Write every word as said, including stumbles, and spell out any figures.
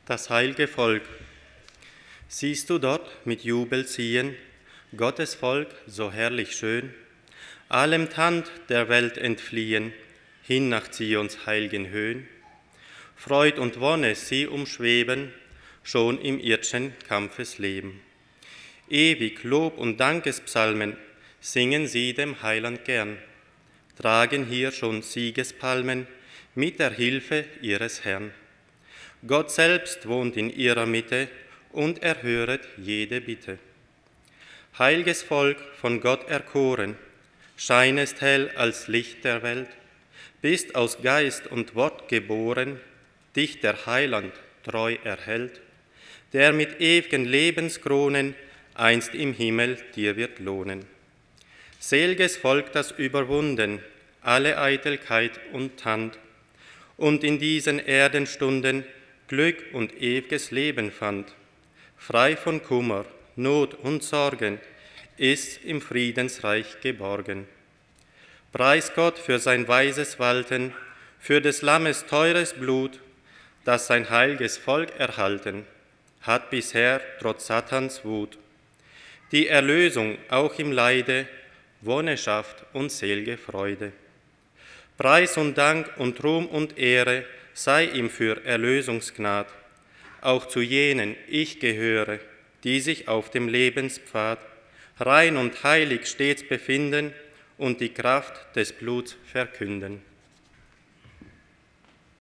Das heil'ge Volk. Siehst du dort mit Jubel ziehen, Gottes Volk so herrlich schön, allem Tand der Welt entfliehen, hin nach Zions heil'gen Höhen? Freud und Wonne sie umschweben, schon im irdschen Kampfesleben. Ewig Lob und Dankespsalmen singen sie dem Heiland gern, tragen hier schon Siegespalmen mit der Hilfe ihres Herrn. Gott selbst wohnt in ihrer Mitte und erhöret jede Bitte. Heil'ges Volk, von Gott erkoren, scheinest hell als Licht der Welt, bist aus Geist und Wort geboren, dich der Heiland treu erhält, der mit ew'gen Lebenskronen einst im Himmel dir wird lohnen. Sel'ges Volk, das überwunden alle Eitelkeit und Tand und in diesen Erdenstunden Glück und ew'ges Leben fand, frei von Kummer, Not und Sorgen, ist im Friedensreich geborgen. Preis Gott für sein weises Walten, für des Lammes teures Blut, das sein heil'ges Volk erhalten, hat bisher trotz Satans Wut. Die Erlösung auch im Leide, Wonne schafft und sel'ge Freude. Preis und Dank und Ruhm und Ehre sei ihm für Erlösungsgnad, auch zu jenen ich gehöre, die sich auf dem Lebenspfad rein und heilig stets befinden und die Kraft des Bluts verkünden.